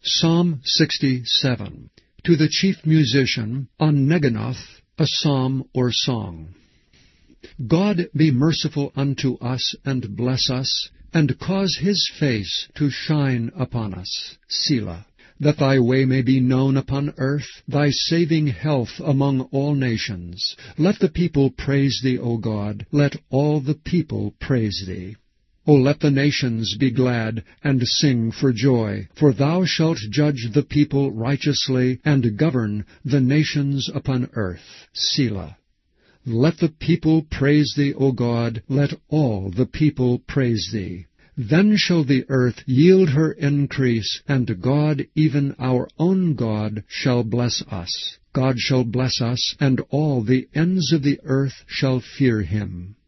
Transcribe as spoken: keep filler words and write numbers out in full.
Psalm sixty-seven. To the chief musician, on Neginoth, a psalm or song. God be merciful unto us, and bless us, and cause his face to shine upon us. Selah. That thy way may be known upon earth, thy saving health among all nations. Let the people praise thee, O God, let all the people praise thee. O let the nations be glad, and sing for joy, for thou shalt judge the people righteously, and govern the nations upon earth. Selah. Let the people praise thee, O God, let all the people praise thee. Then shall the earth yield her increase, and God, even our own God, shall bless us. God shall bless us, and all the ends of the earth shall fear him.